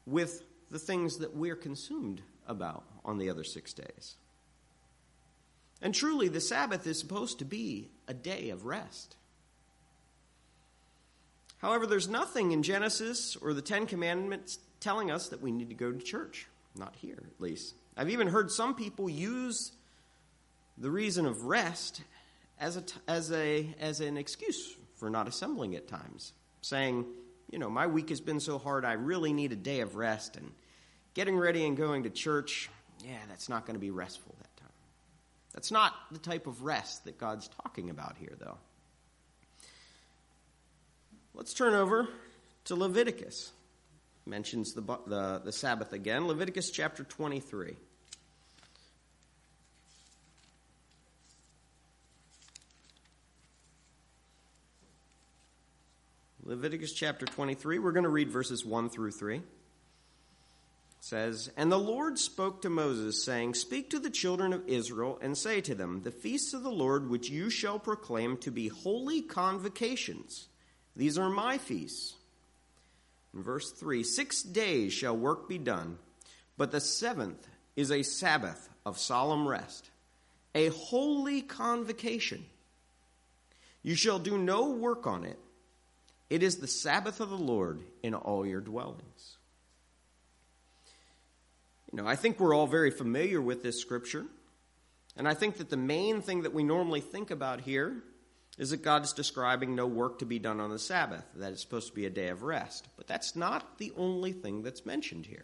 with the things that we're consumed about on the other 6 days. And truly, the Sabbath is supposed to be a day of rest. However, there's nothing in Genesis or the Ten Commandments telling us that we need to go to church. Not here, at least. I've even heard some people use the reason of rest as an excuse for not assembling at times, saying, my week has been so hard, I really need a day of rest, and getting ready and going to church, that's not going to be restful that time. That's not the type of rest that God's talking about here, though. Let's turn over to Leviticus. It mentions the Sabbath again. Leviticus chapter 23. Leviticus chapter 23, we're going to read verses 1 through 3. It says, "And the Lord spoke to Moses, saying, Speak to the children of Israel, and say to them, The feasts of the Lord which you shall proclaim to be holy convocations, these are my feasts. In verse 3, 6 days shall work be done, but the seventh is a Sabbath of solemn rest, a holy convocation. You shall do no work on it. It is the Sabbath of the Lord in all your dwellings." I think we're all very familiar with this scripture. And I think that the main thing that we normally think about here is that God's describing no work to be done on the Sabbath, that it's supposed to be a day of rest. But that's not the only thing that's mentioned here.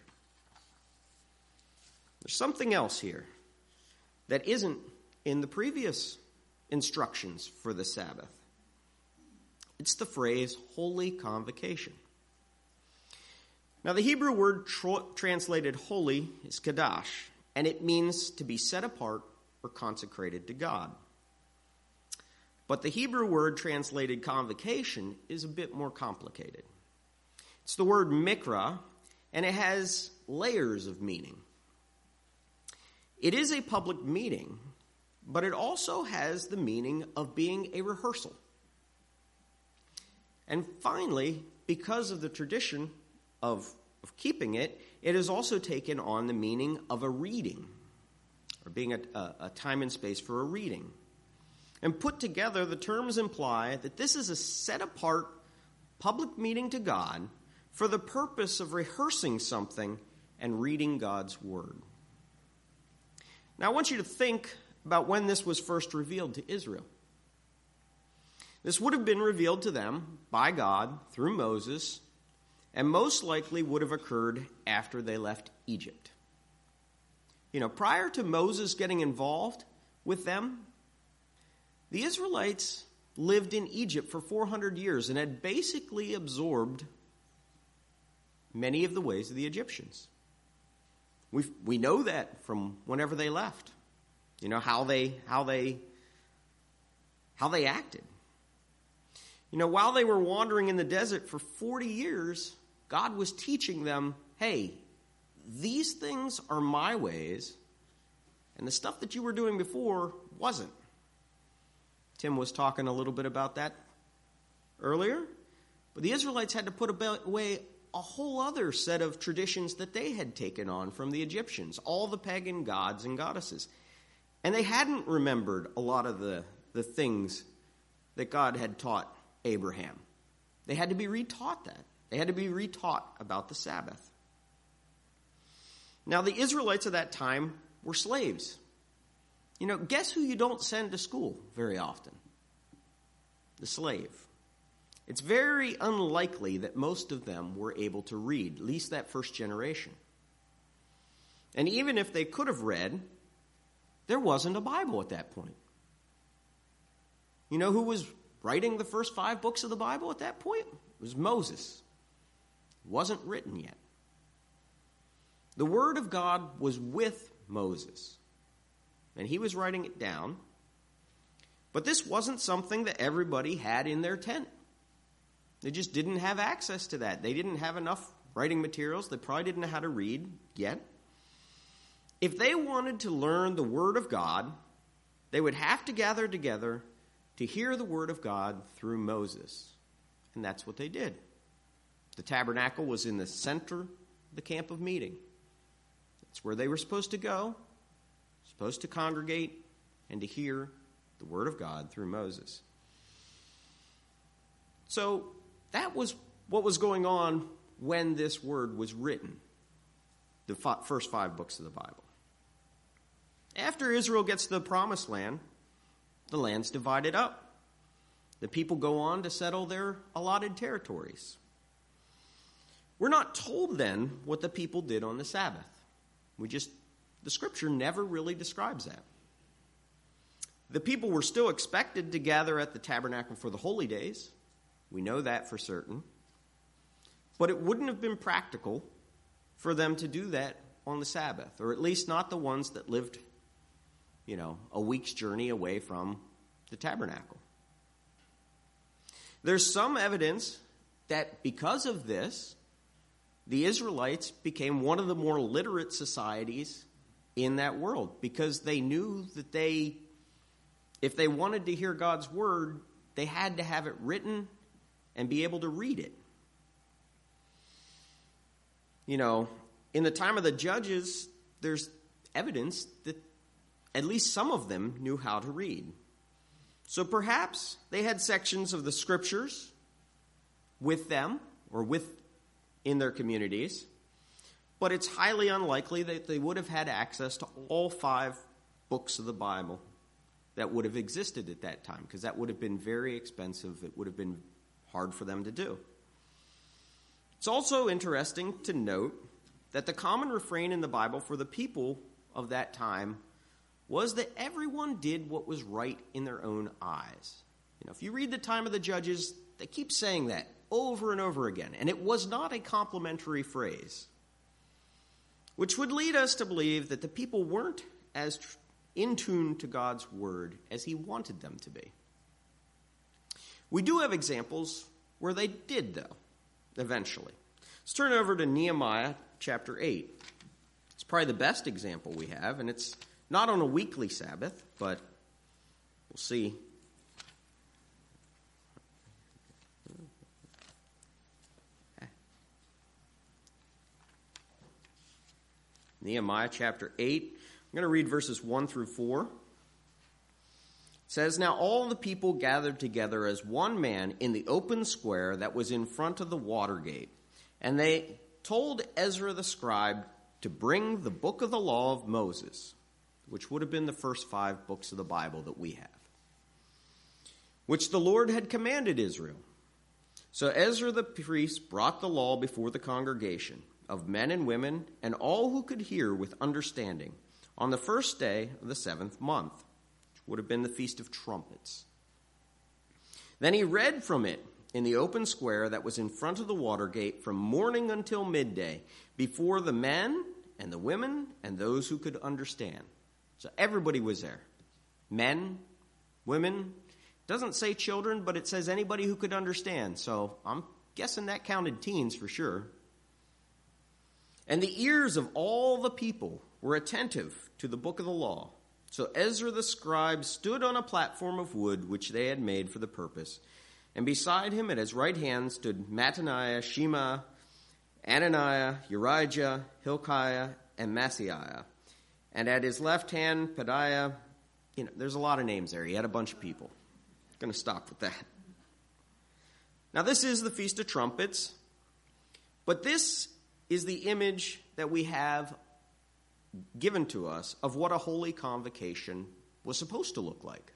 There's something else here that isn't in the previous instructions for the Sabbath. It's the phrase holy convocation. Now, the Hebrew word translated holy is kadash, and it means to be set apart or consecrated to God. But the Hebrew word translated convocation is a bit more complicated. It's the word mikra, and it has layers of meaning. It is a public meeting, but it also has the meaning of being a rehearsal. And finally, because of the tradition of keeping it, it has also taken on the meaning of a reading, or being a time and space for a reading. And put together, the terms imply that this is a set-apart public meeting to God for the purpose of rehearsing something and reading God's word. Now, I want you to think about when this was first revealed to Israel. This would have been revealed to them by God through Moses, and most likely would have occurred after they left Egypt. Prior to Moses getting involved with them, the Israelites lived in Egypt for 400 years and had basically absorbed many of the ways of the Egyptians. We know that from whenever they left, how they acted. While they were wandering in the desert for 40 years, God was teaching them, hey, these things are my ways, and the stuff that you were doing before wasn't. Tim was talking a little bit about that earlier, but the Israelites had to put away a whole other set of traditions that they had taken on from the Egyptians, all the pagan gods and goddesses. And they hadn't remembered a lot of the things that God had taught Abraham. They had to be retaught that. They had to be retaught about the Sabbath. Now, the Israelites of that time were slaves. Guess who you don't send to school very often? The slave. It's very unlikely that most of them were able to read, at least that first generation. And even if they could have read, there wasn't a Bible at that point. You know who was writing the first 5 books of the Bible at that point? It was Moses. It wasn't written yet. The Word of God was with Moses, and he was writing it down. But this wasn't something that everybody had in their tent. They just didn't have access to that. They didn't have enough writing materials. They probably didn't know how to read yet. If they wanted to learn the Word of God, they would have to gather together to hear the Word of God through Moses. And that's what they did. The tabernacle was in the center the camp of meeting. It's where they were supposed to go, supposed to congregate, and to hear the word of God through Moses. So that was what was going on when this word was written, the first 5 books of the Bible. After Israel gets to the promised land, the land's divided up. The people go on to settle their allotted territories. We're not told then what the people did on the Sabbath. The scripture never really describes that. The people were still expected to gather at the tabernacle for the holy days. We know that for certain. But it wouldn't have been practical for them to do that on the Sabbath, or at least not the ones that lived, a week's journey away from the tabernacle. There's some evidence that because of this, the Israelites became one of the more literate societies in that world, because they knew that if they wanted to hear God's word, they had to have it written and be able to read it. In the time of the judges, there's evidence that at least some of them knew how to read. So perhaps they had sections of the scriptures with them or in their communities, but it's highly unlikely that they would have had access to all 5 books of the Bible that would have existed at that time, because that would have been very expensive. It would have been hard for them to do. It's also interesting to note that the common refrain in the Bible for the people of that time was that everyone did what was right in their own eyes. If you read the time of the Judges, they keep saying that over and over again, and it was not a complimentary phrase, which would lead us to believe that the people weren't as in tune to God's word as he wanted them to be. We do have examples where they did, though, eventually. Let's turn over to Nehemiah chapter 8. It's probably the best example we have, and it's not on a weekly Sabbath, but we'll see. Nehemiah chapter 8. I'm going to read verses 1 through 4. It says, "Now all the people gathered together as one man in the open square that was in front of the water gate. And they told Ezra the scribe to bring the book of the law of Moses," which would have been the first 5 books of the Bible that we have, "which the Lord had commanded Israel." So Ezra the priest brought the law before the congregation of men and women and all who could hear with understanding on the first day of the 7th month, which would have been the Feast of Trumpets. Then he read from it in the open square that was in front of the water gate from morning until midday, before the men and the women and those who could understand. So everybody was there. Men, women. It doesn't say children, but it says anybody who could understand. So I'm guessing that counted teens for sure. "And the ears of all the people were attentive to the book of the law. So Ezra the scribe stood on a platform of wood which they had made for the purpose. And beside him at his right hand stood Mattaniah, Shema, Ananiah, Urijah, Hilkiah, and Maaseiah. And at his left hand, Pedaiah." There's a lot of names there. He had a bunch of people. I'm going to stop with that. Now, this is the Feast of Trumpets, but this is the image that we have given to us of what a holy convocation was supposed to look like.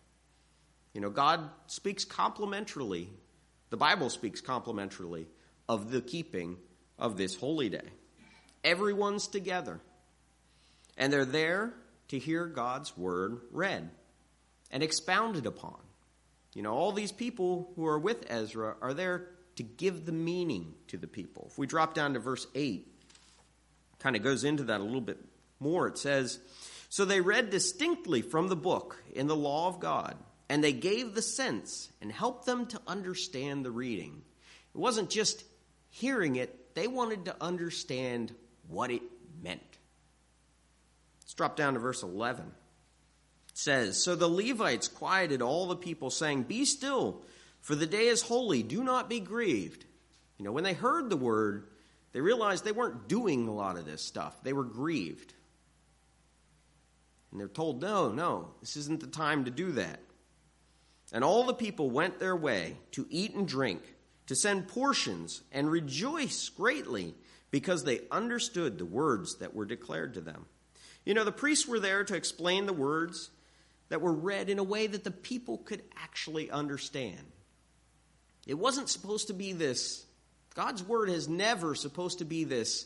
God speaks complimentarily, the Bible speaks complimentarily of the keeping of this holy day. Everyone's together, and they're there to hear God's word read and expounded upon. All these people who are with Ezra are there to give the meaning to the people. If we drop down to verse 8, kind of goes into that a little bit more. It says, "So they read distinctly from the book in the law of God, and they gave the sense and helped them to understand the reading." It wasn't just hearing it, they wanted to understand what it meant. Let's drop down to verse 11. It says, "So the Levites quieted all the people, saying, 'Be still, for the day is holy, do not be grieved.'" When they heard the word, They realized they weren't doing a lot of this stuff. They were grieved. And they're told, no, this isn't the time to do that. And all the people went their way to eat and drink, to send portions, and rejoice greatly, because they understood the words that were declared to them. You know, the priests were there to explain the words that were read in a way that the people could actually understand. It wasn't supposed to be this. God's word is never supposed to be this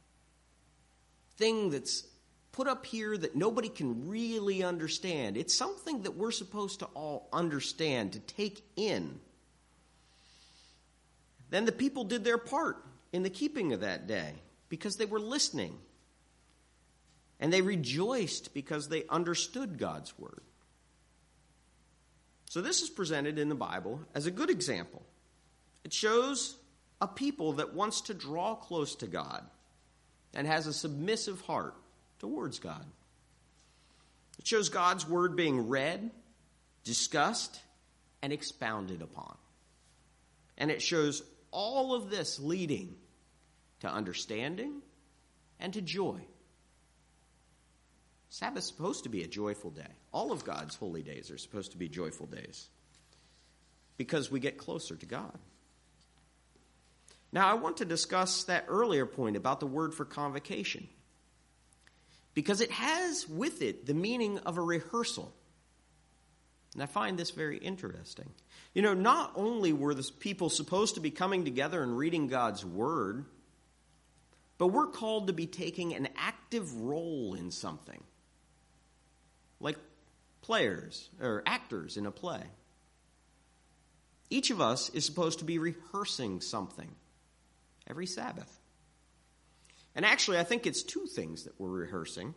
thing that's put up here that nobody can really understand. It's something that we're supposed to all understand, to take in. Then the people did their part in the keeping of that day because they were listening. And they rejoiced because they understood God's word. So this is presented in the Bible as a good example. It shows a people that wants to draw close to God and has a submissive heart towards God. It shows God's word being read, discussed, and expounded upon. And it shows all of this leading to understanding and to joy. Sabbath's supposed to be a joyful day. All of God's holy days are supposed to be joyful days because we get closer to God. Now, I want to discuss that earlier point about the word for convocation because it has with it the meaning of a rehearsal. And I find this very interesting. You know, not only were the people supposed to be coming together and reading God's word, but we're called to be taking an active role in something, like players or actors in a play. Each of us is supposed to be rehearsing something every Sabbath. And actually, I think it's two things that we're rehearsing.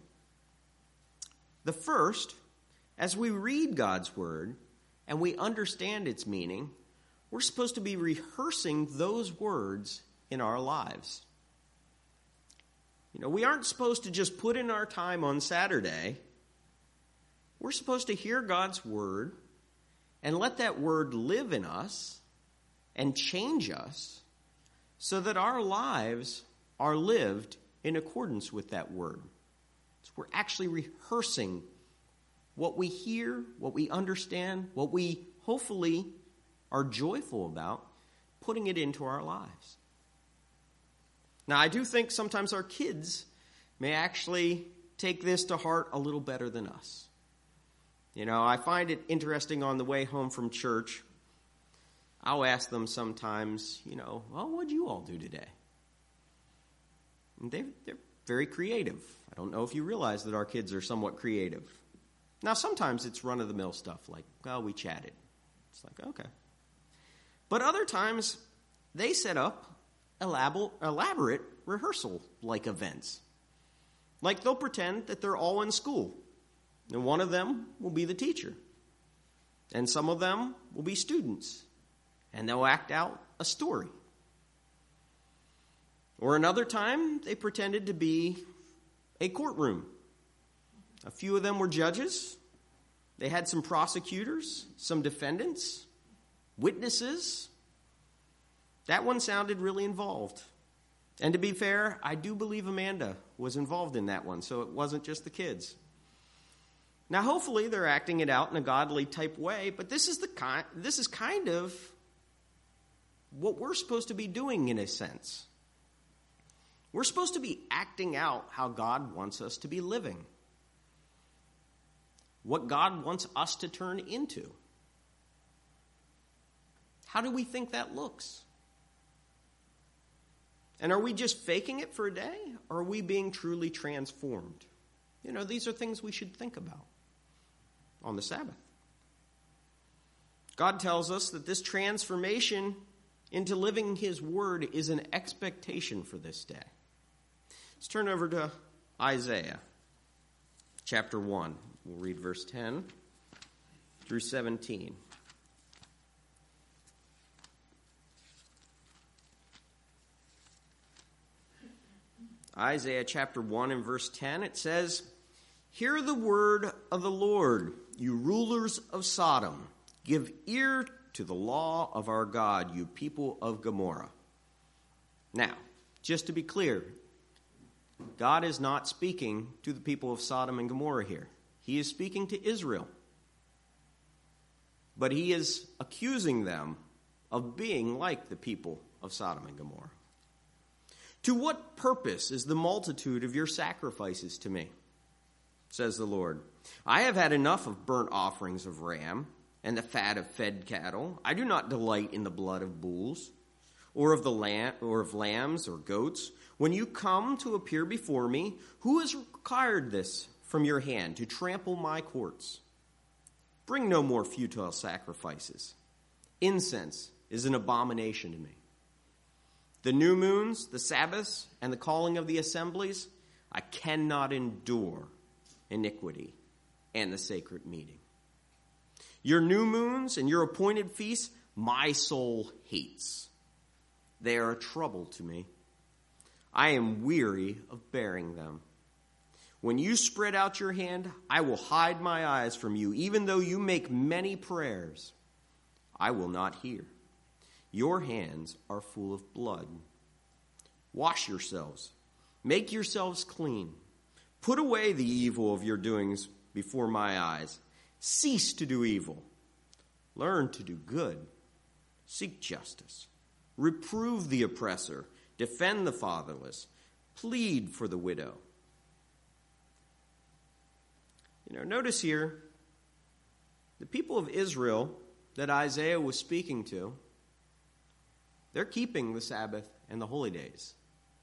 The first, as we read God's word and we understand its meaning, we're supposed to be rehearsing those words in our lives. You know, we aren't supposed to just put in our time on Saturday. We're supposed to hear God's word and let that word live in us and change us so that our lives are lived in accordance with that word. So we're actually rehearsing what we hear, what we understand, what we hopefully are joyful about, putting it into our lives. Now, I do think sometimes our kids may actually take this to heart a little better than us. You know, I find it interesting on the way home from church. I'll ask them sometimes, well, what'd you all do today? And they're very creative. I don't know if you realize that our kids are somewhat creative. Now, sometimes it's run-of-the-mill stuff like, well, we chatted. It's like, okay. But other times, they set up elaborate rehearsal-like events. Like they'll pretend that they're all in school. And one of them will be the teacher. And some of them will be students. And they'll act out a story. Or another time, they pretended to be a courtroom. A few of them were judges. They had some prosecutors, some defendants, witnesses. That one sounded really involved. And to be fair, I do believe Amanda was involved in that one, so it wasn't just the kids. Now, hopefully, they're acting it out in a godly type way, but this is kind of what we're supposed to be doing in a sense. We're supposed to be acting out how God wants us to be living. What God wants us to turn into. How do we think that looks? And are we just faking it for a day? Or are we being truly transformed? These are things we should think about on the Sabbath. God tells us that this transformation into living his word is an expectation for this day. Let's turn over to Isaiah chapter 1. We'll read verse 10 through 17. Isaiah chapter 1 and verse 10, it says, "Hear the word of the Lord, you rulers of Sodom. Give ear to the law of our God, you people of Gomorrah." Now, Just to be clear, God is not speaking to the people of Sodom and Gomorrah here. He is speaking to Israel. But he is accusing them of being like the people of Sodom and Gomorrah. To what purpose is the multitude of your sacrifices to me? Says the Lord. I have had enough of burnt offerings of ram and the fat of fed cattle. I do not delight in the blood of bulls or of lambs or goats. When you come to appear before me, who has required this from your hand to trample my courts? Bring no more futile sacrifices. Incense is an abomination to me. The new moons, the Sabbaths, and the calling of the assemblies, I cannot endure iniquity and the sacred meeting. Your new moons and your appointed feasts, my soul hates. They are a trouble to me. I am weary of bearing them. When you spread out your hand, I will hide my eyes from you. Even though you make many prayers, I will not hear. Your hands are full of blood. Wash yourselves. Make yourselves clean. Put away the evil of your doings before my eyes. Cease to do evil. Learn to do good. Seek justice. Reprove the oppressor. Defend the fatherless. Plead for the widow. Notice here, the people of Israel that Isaiah was speaking to, they're keeping the Sabbath and the holy days.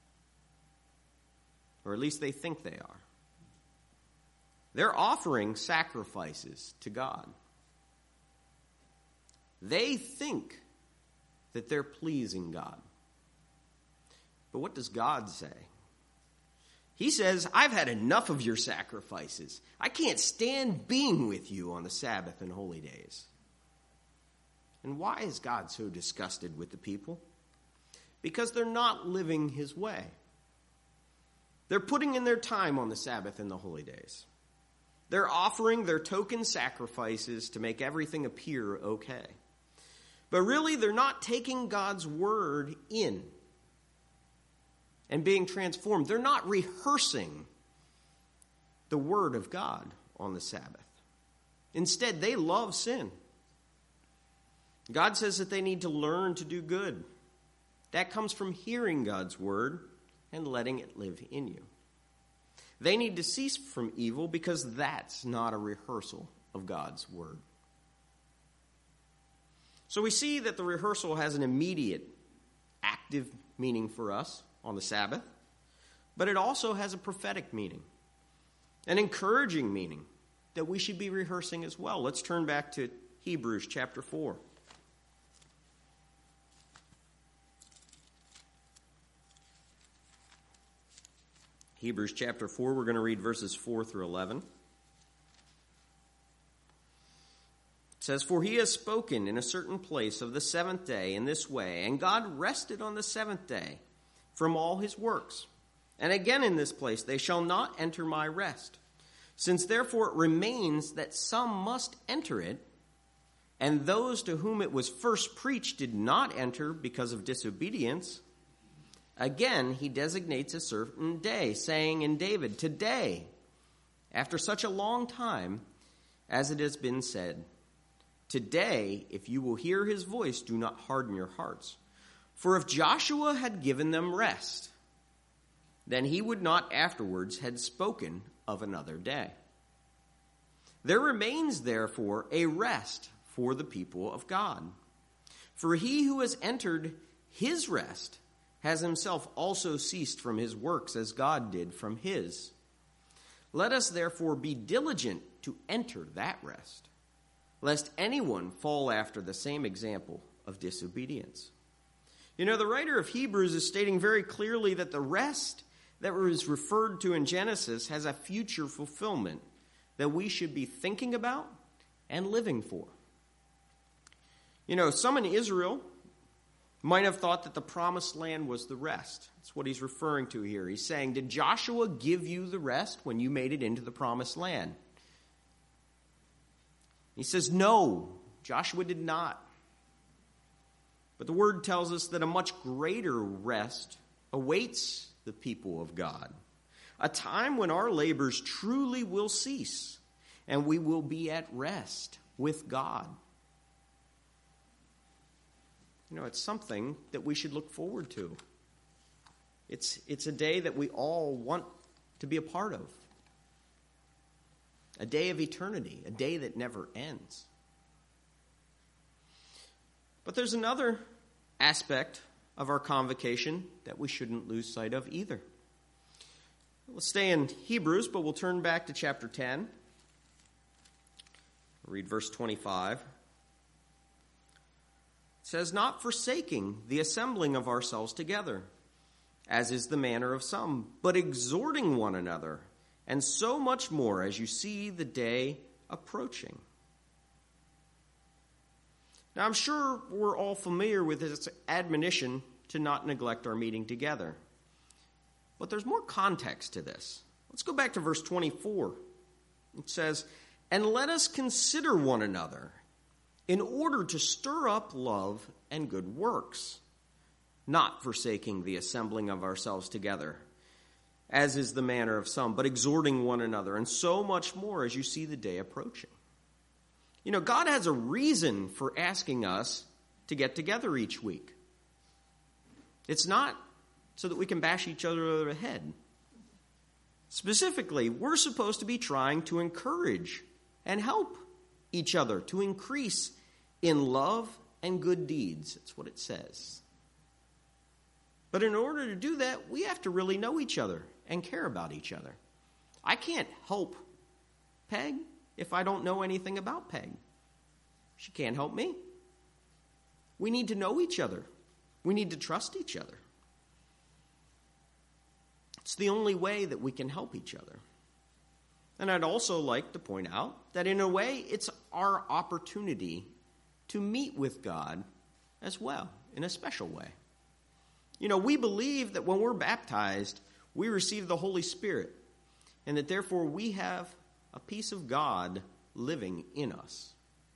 Or at least they think they are. They're offering sacrifices to God. They think that they're pleasing God. But what does God say? He says, I've had enough of your sacrifices. I can't stand being with you on the Sabbath and holy days. And why is God so disgusted with the people? Because they're not living his way. They're putting in their time on the Sabbath and the holy days. They're offering their token sacrifices to make everything appear okay. But really, they're not taking God's word in and being transformed. They're not rehearsing the word of God on the Sabbath. Instead, they love sin. God says that they need to learn to do good. That comes from hearing God's word and letting it live in you. They need to cease from evil because that's not a rehearsal of God's word. So we see that the rehearsal has an immediate, active meaning for us on the Sabbath, but it also has a prophetic meaning, an encouraging meaning that we should be rehearsing as well. Let's turn back to Hebrews chapter 4. Hebrews chapter 4, we're going to read verses 4 through 11. It says, For he has spoken in a certain place of the seventh day in this way, and God rested on the seventh day from all his works. And again in this place, they shall not enter my rest. Since therefore it remains that some must enter it, and those to whom it was first preached did not enter because of disobedience, again he designates a certain day, saying in David, Today, after such a long time, as it has been said, Today, if you will hear his voice, do not harden your hearts. For if Joshua had given them rest, then he would not afterwards had spoken of another day. There remains, therefore, a rest for the people of God. For he who has entered his rest has himself also ceased from his works as God did from his. Let us therefore be diligent to enter that rest, lest anyone fall after the same example of disobedience. The writer of Hebrews is stating very clearly that the rest that was referred to in Genesis has a future fulfillment that we should be thinking about and living for. Some in Israel might have thought that the promised land was the rest. That's what he's referring to here. He's saying, did Joshua give you the rest when you made it into the promised land? He says, no, Joshua did not. But the word tells us that a much greater rest awaits the people of God. A time when our labors truly will cease and we will be at rest with God. It's something that we should look forward to. It's a day that we all want to be a part of. A day of eternity, a day that never ends. But there's another aspect of our convocation that we shouldn't lose sight of either. Let's stay in Hebrews, but we'll turn back to chapter 10. Read verse 25. It says, "Not forsaking the assembling of ourselves together, as is the manner of some, but exhorting one another, and so much more as you see the day approaching." Now, I'm sure we're all familiar with this admonition to not neglect our meeting together. But there's more context to this. Let's go back to verse 24. It says, "And let us consider one another in order to stir up love and good works, not forsaking the assembling of ourselves together, as is the manner of some, but exhorting one another, and so much more as you see the day approaching." God has a reason for asking us to get together each week. It's not so that we can bash each other over the head. Specifically, we're supposed to be trying to encourage and help each other to increase in love and good deeds. That's what it says. But in order to do that, we have to really know each other and care about each other. I can't help Peg if I don't know anything about Peg. She can't help me. We need to know each other. We need to trust each other. It's the only way that we can help each other. And I'd also like to point out that in a way, it's our opportunity to meet with God as well, in a special way. We believe that when we're baptized, we receive the Holy Spirit, and that therefore we have a piece of God living in us.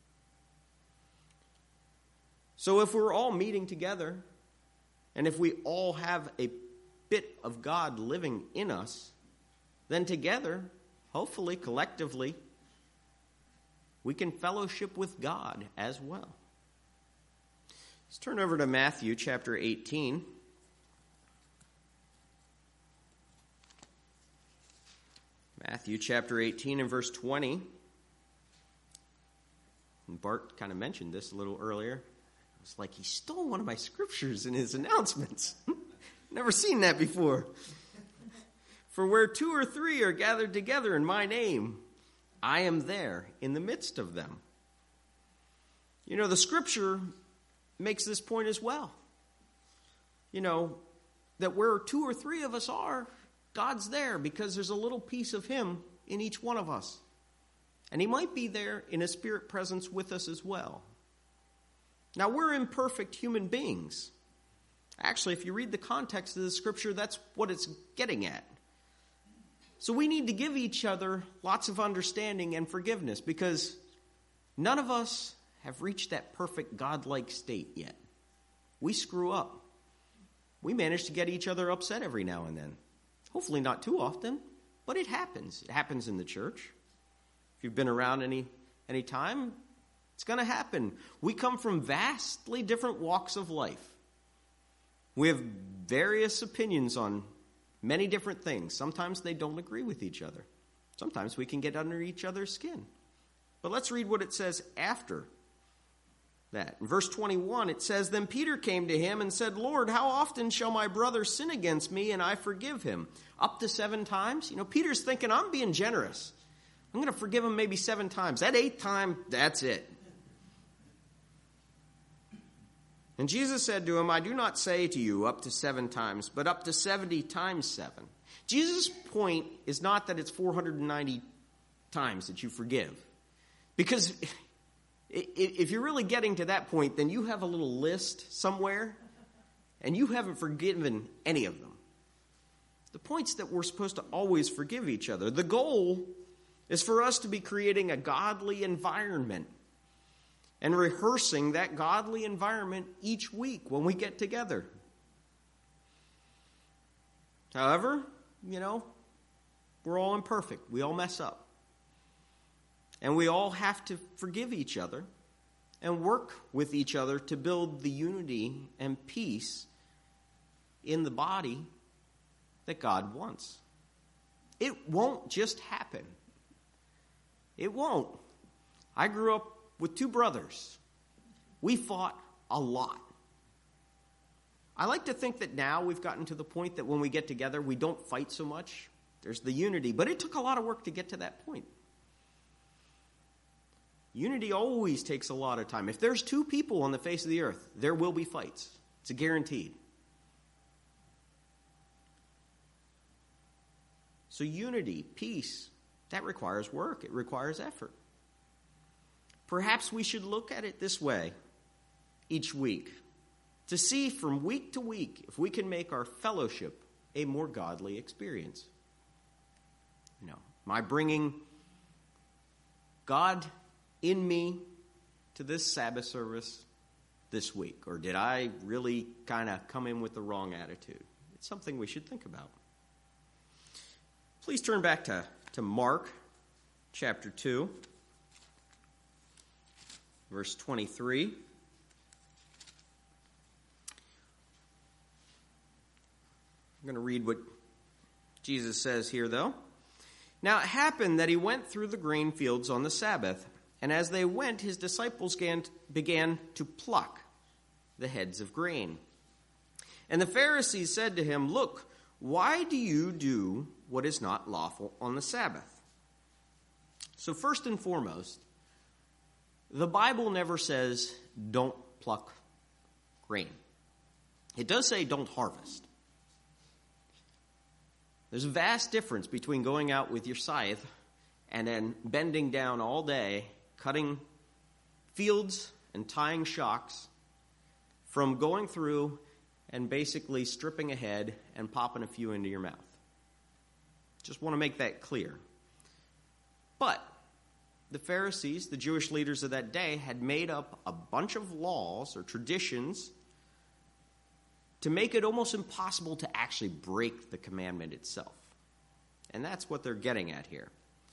So if we're all meeting together, and if we all have a bit of God living in us, then together, hopefully collectively, we can fellowship with God as well. Let's turn over to Matthew chapter 18. Matthew chapter 18 and verse 20. And Bart kind of mentioned this a little earlier. It's like he stole one of my scriptures in his announcements. Never seen that before. "For where 2 or 3 are gathered together in my name, I am there in the midst of them." The scripture makes this point as well. That where 2 or 3 of us are, God's there because there's a little piece of him in each one of us. And he might be there in a spirit presence with us as well. Now, we're imperfect human beings. Actually, if you read the context of the scripture, that's what it's getting at. So we need to give each other lots of understanding and forgiveness because none of us have reached that perfect godlike state yet. We screw up. We manage to get each other upset every now and then. Hopefully not too often, but it happens. It happens in the church. If you've been around any time, it's going to happen. We come from vastly different walks of life. We have various opinions on many different things. Sometimes they don't agree with each other. Sometimes we can get under each other's skin. But let's read what it says after that. In verse 21, it says, "Then Peter came to him and said, 'Lord, how often shall my brother sin against me and I forgive him? Up to 7 times?'" Peter's thinking, I'm being generous. I'm going to forgive him maybe 7 times. That 8th time, that's it. And Jesus said to him, "I do not say to you up to 7 times, but up to 70 times 7. Jesus' point is not that it's 490 times that you forgive. Because if you're really getting to that point, then you have a little list somewhere, and you haven't forgiven any of them. The point's that we're supposed to always forgive each other. The goal is for us to be creating a godly environment and rehearsing that godly environment each week when we get together. However, we're all imperfect. We all mess up. And we all have to forgive each other and work with each other to build the unity and peace in the body that God wants. It won't just happen. It won't. I grew up with 2 brothers. We fought a lot. I like to think that now we've gotten to the point that when we get together, we don't fight so much. There's the unity, but it took a lot of work to get to that point. Unity always takes a lot of time. If there's 2 people on the face of the earth, there will be fights. It's a guaranteed. So unity, peace, that requires work. It requires effort. Perhaps we should look at it this way each week to see from week to week if we can make our fellowship a more godly experience. Am I bringing God in me to this Sabbath service this week? Or did I really kind of come in with the wrong attitude? It's something we should think about. Please turn back to Mark chapter 2, verse 23. I'm going to read what Jesus says here, though. Now it happened that he went through the grain fields on the Sabbath, and as they went, his disciples began to pluck the heads of grain. And the Pharisees said to him, "Look, why do you do what is not lawful on the Sabbath?" So first and foremost, the Bible never says don't pluck grain. It does say don't harvest. There's a vast difference between going out with your scythe and then bending down all day, cutting fields and tying shocks, from going through and basically stripping a head and popping a few into your mouth. Just want to make that clear. But the Pharisees, the Jewish leaders of that day, had made up a bunch of laws or traditions to make it almost impossible to actually break the commandment itself. And that's what they're getting at here.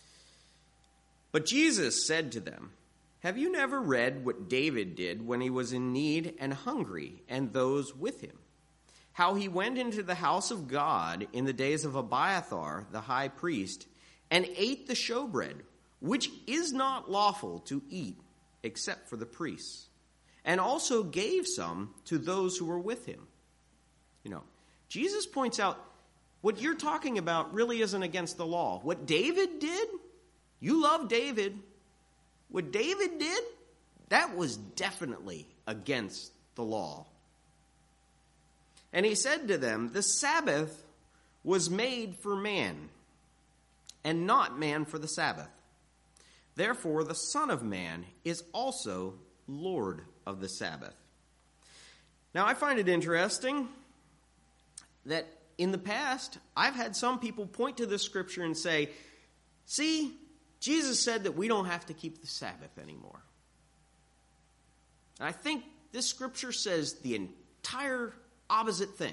But Jesus said to them, "Have you never read what David did when he was in need and hungry, and those with him? How he went into the house of God in the days of Abiathar, the high priest, and ate the showbread, which is not lawful to eat except for the priests, and also gave some to those who were with him." Jesus points out what you're talking about really isn't against the law. What David did, you love David. What David did, that was definitely against the law. And he said to them, "The Sabbath was made for man, and not man for the Sabbath. Therefore, the Son of Man is also Lord of the Sabbath." Now, I find it interesting that in the past, I've had some people point to this scripture and say, "See, Jesus said that we don't have to keep the Sabbath anymore." And I think this scripture says the entire opposite thing.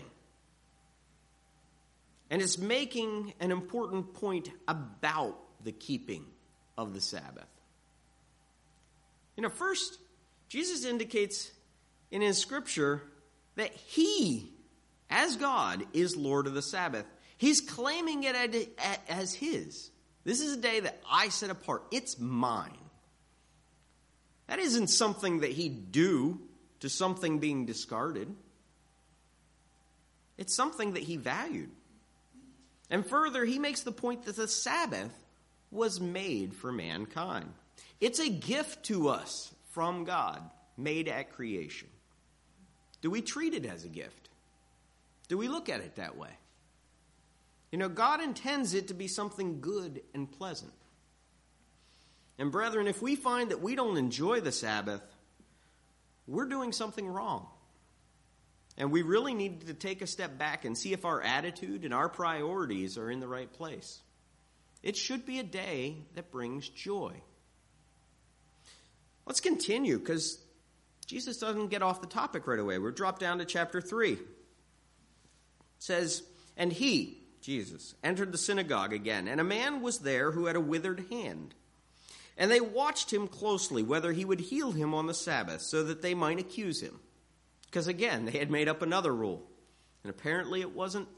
And it's making an important point about the keeping of the Sabbath. First, Jesus indicates in his scripture that he, as God, is Lord of the Sabbath. He's claiming it as his. This is a day that I set apart. It's mine. That isn't something that he'd do to something being discarded. It's something that he valued. And further, he makes the point that the Sabbath was made for mankind. It's a gift to us from God, made at creation. Do we treat it as a gift? Do we look at it that way? God intends it to be something good and pleasant. And brethren, if we find that we don't enjoy the Sabbath, we're doing something wrong. And we really need to take a step back and see if our attitude and our priorities are in the right place. It should be a day that brings joy. Let's continue, because Jesus doesn't get off the topic right away. We're dropped down to chapter 3. It says, And he, Jesus, entered the synagogue again, and a man was there who had a withered hand. And they watched him closely, whether he would heal him on the Sabbath, so that they might accuse him. Because again, they had made up another rule. And apparently it wasn't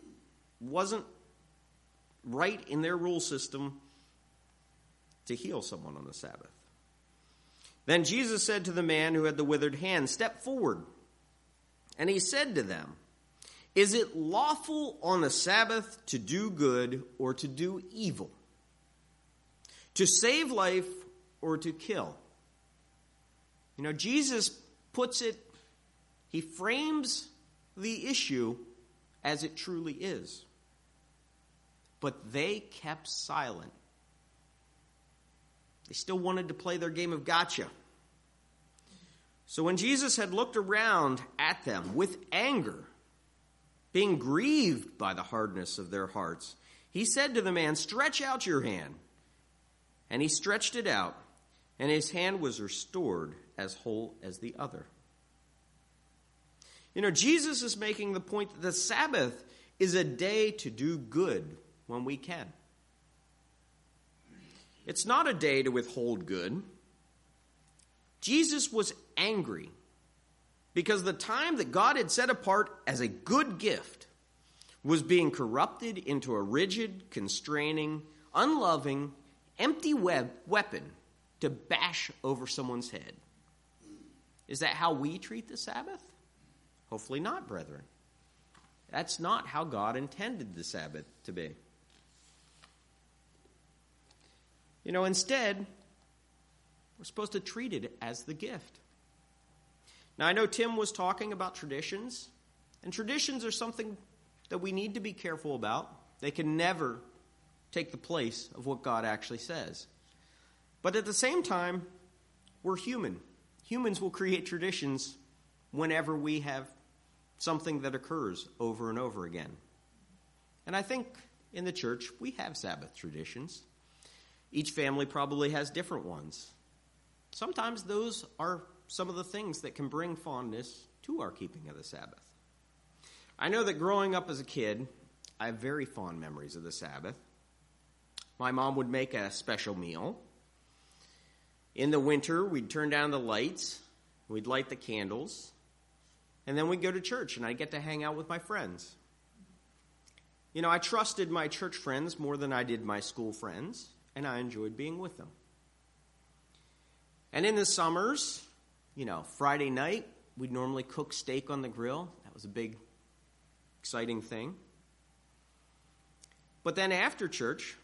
right in their rule system to heal someone on the Sabbath. Then Jesus said to the man who had the withered hand, "Step forward." And he said to them, "Is it lawful on the Sabbath to do good or to do evil? To save life or to kill?" Jesus puts it, he frames the issue as it truly is. But they kept silent. They still wanted to play their game of gotcha. So when Jesus had looked around at them with anger, being grieved by the hardness of their hearts, he said to the man, "Stretch out your hand." And he stretched it out, and his hand was restored as whole as the other. Jesus is making the point that the Sabbath is a day to do good when we can. It's not a day to withhold good. Jesus was angry because the time that God had set apart as a good gift was being corrupted into a rigid, constraining, unloving, empty weapon to bash over someone's head. Is that how we treat the Sabbath? Hopefully not, brethren. That's not how God intended the Sabbath to be. Instead, we're supposed to treat it as the gift. Now, I know Tim was talking about traditions, and traditions are something that we need to be careful about. They can never take the place of what God actually says. But at the same time, we're human. Humans will create traditions whenever we have something that occurs over and over again. And I think in the church, we have Sabbath traditions. Each family probably has different ones. Sometimes those are some of the things that can bring fondness to our keeping of the Sabbath. I know that growing up as a kid, I have very fond memories of the Sabbath. My mom would make a special meal. In the winter, we'd turn down the lights, we'd light the candles, and then we'd go to church, and I'd get to hang out with my friends. I trusted my church friends more than I did my school friends, and I enjoyed being with them. And in the summers, Friday night, we'd normally cook steak on the grill. That was a big, exciting thing. But then after church,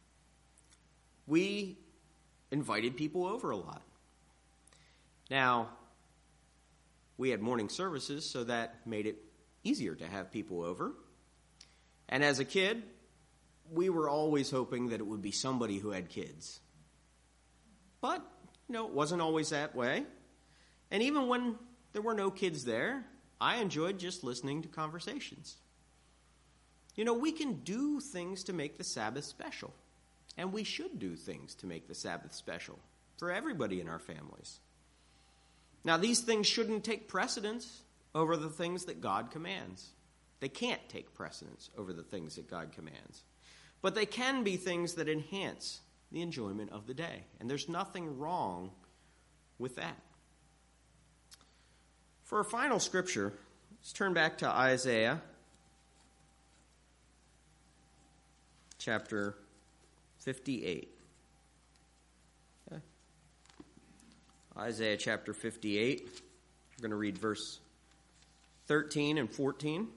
we invited people over a lot. Now, we had morning services, so that made it easier to have people over. And as a kid, we were always hoping that it would be somebody who had kids. But, it wasn't always that way. And even when there were no kids there, I enjoyed just listening to conversations. We can do things to make the Sabbath special. And we should do things to make the Sabbath special for everybody in our families. Now, these things shouldn't take precedence over the things that God commands. They can't take precedence over the things that God commands. But they can be things that enhance the enjoyment of the day. And there's nothing wrong with that. For our final scripture, let's turn back to Isaiah chapter 58. Okay. Isaiah chapter 58. We're going to read verse 13 and 14.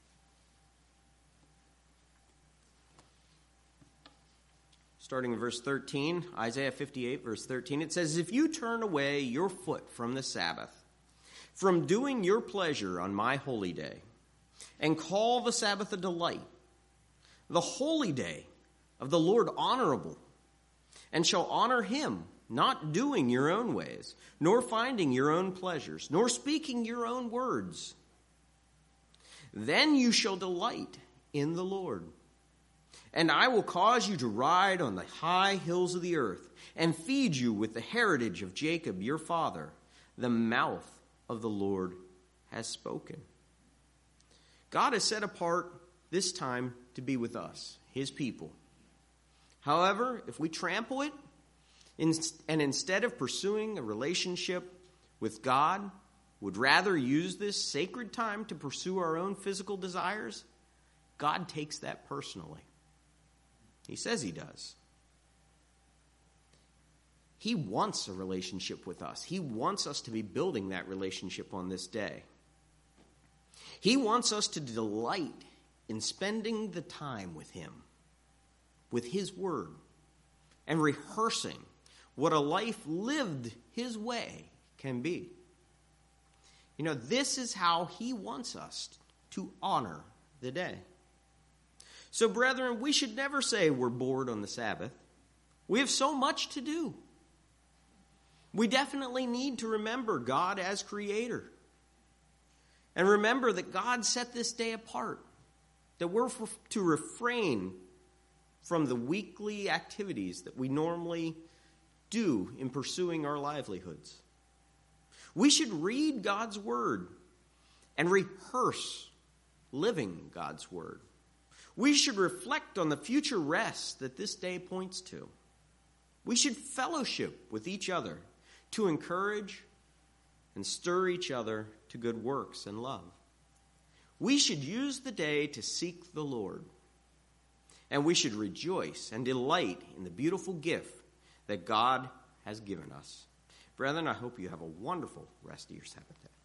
Starting in verse 13, Isaiah 58, verse 13, it says, "If you turn away your foot from the Sabbath, from doing your pleasure on my holy day, and call the Sabbath a delight, the holy day of the Lord honorable, and shall honor him, not doing your own ways, nor finding your own pleasures, nor speaking your own words, then you shall delight in the Lord. And I will cause you to ride on the high hills of the earth, and feed you with the heritage of Jacob your father. The mouth of the Lord has spoken." God has set apart this time to be with us, his people. However, if we trample it, and instead of pursuing a relationship with God, would rather use this sacred time to pursue our own physical desires, God takes that personally. He says he does. He wants a relationship with us. He wants us to be building that relationship on this day. He wants us to delight in spending the time with him, with his word, and rehearsing what a life lived his way can be. You know, this is how he wants us to honor the day. So, brethren, we should never say we're bored on the Sabbath. We have so much to do. We definitely need to remember God as creator. And remember that God set this day apart, that we're to refrain from the weekly activities that we normally do in pursuing our livelihoods. We should read God's word and rehearse living God's word. We should reflect on the future rest that this day points to. We should fellowship with each other to encourage and stir each other to good works and love. We should use the day to seek the Lord. And we should rejoice and delight in the beautiful gift that God has given us. Brethren, I hope you have a wonderful rest of your Sabbath day.